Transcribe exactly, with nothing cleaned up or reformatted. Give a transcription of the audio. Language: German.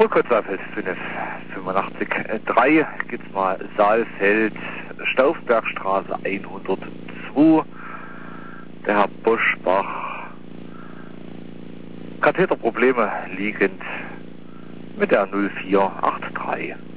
Rückholzerfeld fünf fünfundachtzig drei gibt's mal Saalfeld, Stauffenbergstraße hundertzwei. Der Herr Boschbach, Katheterprobleme liegend mit der null vier acht drei.